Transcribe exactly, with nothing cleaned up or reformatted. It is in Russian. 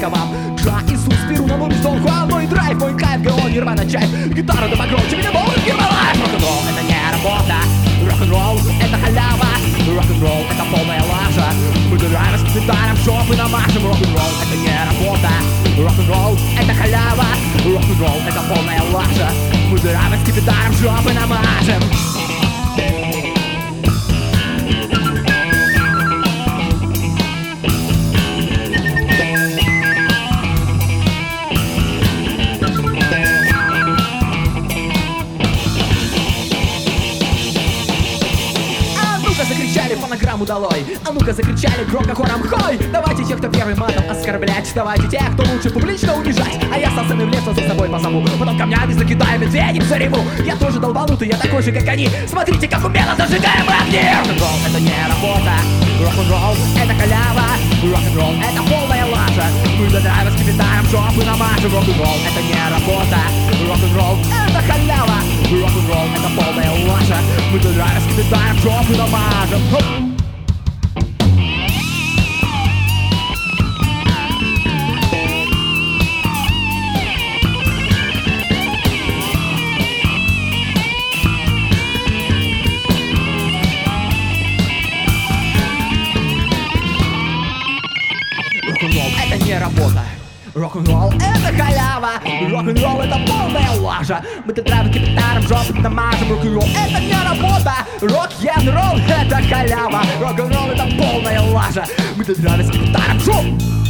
вам. Джа, Иисус, Перуна, Луис, Дон Хуан, мой драйв, мой кайф, ГО, Нирвана, чайф. Гитара да покруче, меня болит Гермалайф. Рок-н-ролл — это не работа, рок-н-ролл — это халява, рок-н-ролл — это полная лажа. Мы дураем с гитаром, жопы намажем. Рок-н-ролл — это не работа, рок-н-ролл — это халява, рок-н-ролл — это полная лажа. Мы дураем с гитаром, жопы намажем. Закричали фонограмму долой, а ну-ка закричали громко хором хой. Давайте тех, кто первый матом оскорблять, давайте тех, кто лучше публично унижать. А я со сцены в лес за собой позову, потом камнями закидаю медведем за реву. Я тоже долбанутый, я такой же, как они. Смотрите, как умело зажигаем огни. Рок-н-ролл — это не работа, рок-н-ролл — это халява, рок-н-ролл — это полная лажа. Мы додраем с капитаем, жопы намажем. Рок-н-ролл — это не работа, рок-н-ролл — это халява, рок-н-ролл — это полная лажа. Мы додраем с капитаем, жопы намажем. Рок-н-ролл — это не работа, рок-н-ролл — это халява, рок-н-ролл — это полная лажа. Мы додраем гитаром, жопы намажем. Рок-н-ролл — это не работа, рок-н-ролл — это халява, рок-н-ролл — это полная лажа. Мы додраем гитаром, жопы.